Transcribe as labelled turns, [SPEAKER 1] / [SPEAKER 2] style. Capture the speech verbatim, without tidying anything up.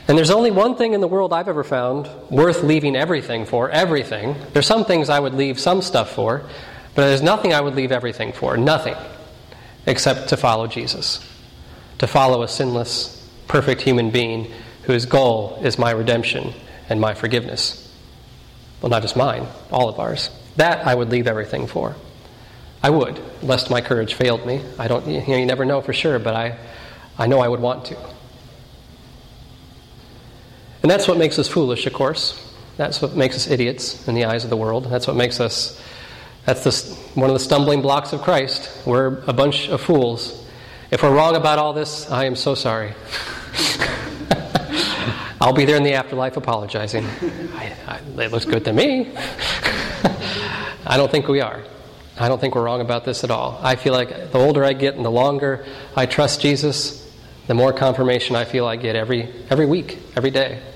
[SPEAKER 1] And there's only one thing in the world I've ever found worth leaving everything for, everything. There's some things I would leave some stuff for, but there's nothing I would leave everything for, nothing, except to follow Jesus, to follow a sinless, perfect human being whose goal is my redemption and my forgiveness. Well, not just mine, all of ours. That I would leave everything for. I would, lest my courage failed me. I don't, you know, you never know for sure, but I, I know I would want to. And that's what makes us foolish, of course. That's what makes us idiots in the eyes of the world. That's what makes us, that's the, one of the stumbling blocks of Christ. We're a bunch of fools. If we're wrong about all this, I am so sorry. I'll be there in the afterlife apologizing. I, I, it looks good to me. I don't think we are. I don't think we're wrong about this at all. I feel like the older I get and the longer I trust Jesus, the more confirmation I feel I get every every week, every day.